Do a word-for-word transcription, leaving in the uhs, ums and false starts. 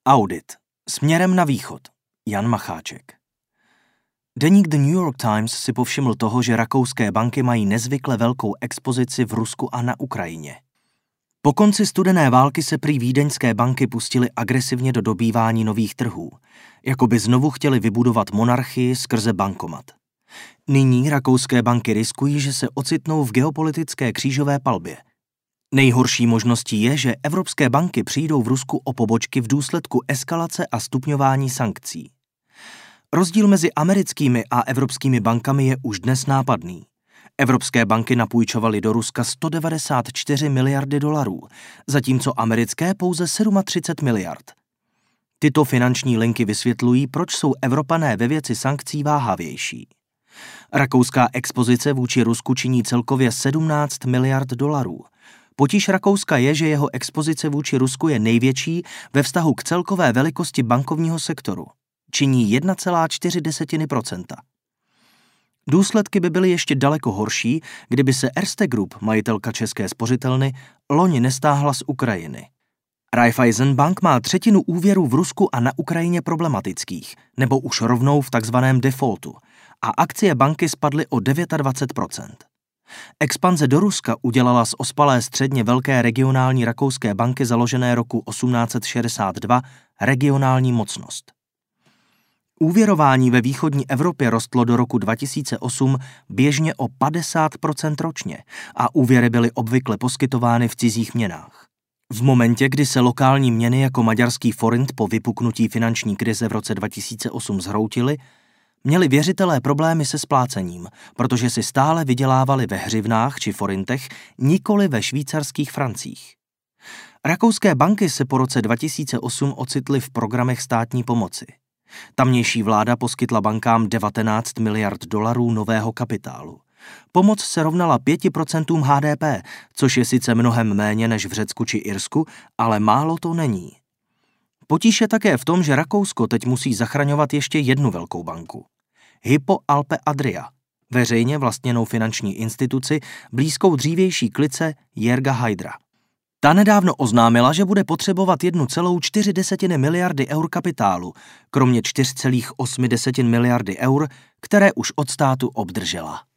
Audit. Směrem na východ. Jan Macháček. Deník The New York Times si povšiml toho, že rakouské banky mají nezvykle velkou expozici v Rusku a na Ukrajině. Po konci studené války se prý vídeňské banky pustily agresivně do dobývání nových trhů, jako by znovu chtěli vybudovat monarchii skrze bankomat. Nyní rakouské banky riskují, že se ocitnou v geopolitické křížové palbě. Nejhorší možností je, že evropské banky přijdou v Rusku o pobočky v důsledku eskalace a stupňování sankcí. Rozdíl mezi americkými a evropskými bankami je už dnes nápadný. Evropské banky napůjčovaly do Ruska sto devadesát čtyři miliardy dolarů, zatímco americké pouze třicet sedm miliard. Tyto finanční linky vysvětlují, proč jsou Evropané ve věci sankcí váhavější. Rakouská expozice vůči Rusku činí celkově sedmnáct miliard dolarů. Potíž Rakouska je, že jeho expozice vůči Rusku je největší ve vztahu k celkové velikosti bankovního sektoru. Činí jedna celá čtyři procenta. Důsledky by byly ještě daleko horší, kdyby se Erste Group, majitelka České spořitelny, loni nestáhla z Ukrajiny. Raiffeisen Bank má třetinu úvěrů v Rusku a na Ukrajině problematických, nebo už rovnou v takzvaném defaultu, a akcie banky spadly o dvacet devět procent. Expanze do Ruska udělala z ospalé středně velké regionální rakouské banky založené roku osmnáct set šedesát dva regionální mocnost. Úvěrování ve východní Evropě rostlo do roku dva tisíce osm běžně o padesát procent ročně a úvěry byly obvykle poskytovány v cizích měnách. V momentě, kdy se lokální měny jako maďarský forint po vypuknutí finanční krize v roce dva tisíce osm zhroutily, měli věřitelé problémy se splácením, protože si stále vydělávali ve hřivnách či forintech, nikoli ve švýcarských francích. Rakouské banky se po roce dva tisíce osm ocitly v programech státní pomoci. Tamnější vláda poskytla bankám devatenáct miliard dolarů nového kapitálu. Pomoc se rovnala pět procent H D P, což je sice mnohem méně než v Řecku či Irsku, ale málo to není. Potíž je také v tom, že Rakousko teď musí zachraňovat ještě jednu velkou banku. Hypo Alpe Adria, veřejně vlastněnou finanční instituci, blízkou dřívější klice Jörga Heidra. Ta nedávno oznámila, že bude potřebovat jedna celá čtyři miliardy eur kapitálu, kromě čtyři celá osm miliardy eur, které už od státu obdržela.